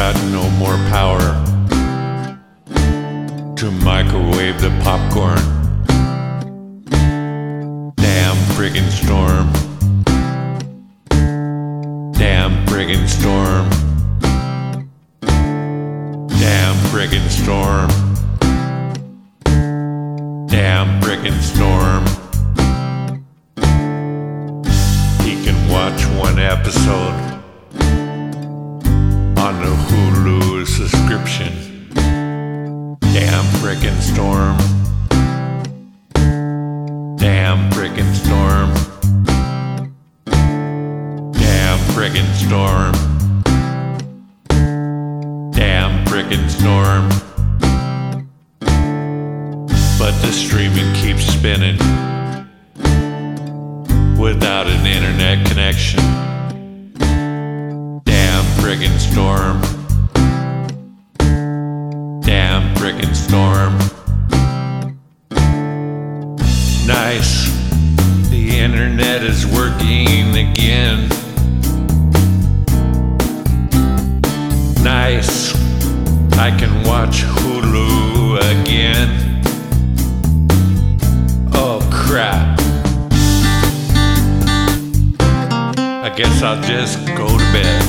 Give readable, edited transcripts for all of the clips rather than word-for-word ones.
got no more power to microwave the popcorn. Damn friggin' storm. Damn friggin' storm. Damn friggin' storm. Damn friggin' storm. He can watch one episode on the Hulu subscription. Damn frickin' storm. Damn frickin' storm. Damn frickin' storm. Damn frickin' storm. But the streaming keeps spinning without an internet connection. Damn friggin' storm. Damn friggin' storm. Nice, the internet is working again. Nice, I can watch Hulu again. Oh crap, I guess I'll just go to bed.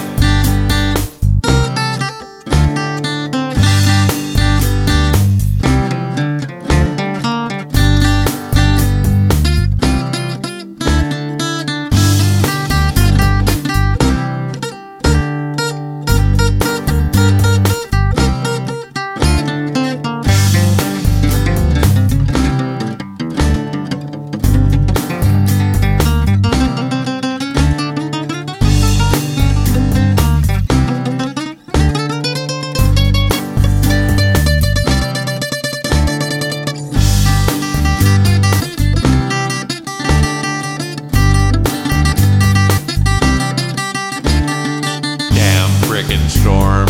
Friggin' storm.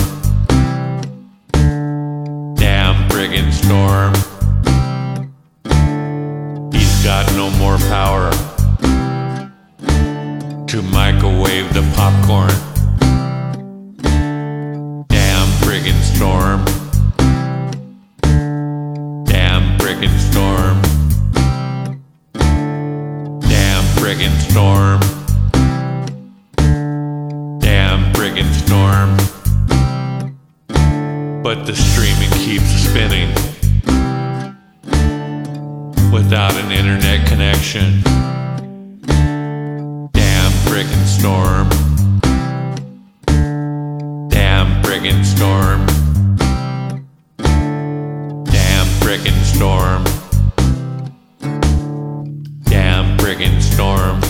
Damn friggin' storm. He's got no more power to microwave the popcorn. Damn friggin' storm. Damn friggin' storm. Damn friggin' storm. Damn friggin' storm. But the streaming keeps spinning without an internet connection. Damn friggin' storm. Damn friggin' storm. Damn friggin' storm. Damn friggin' storm.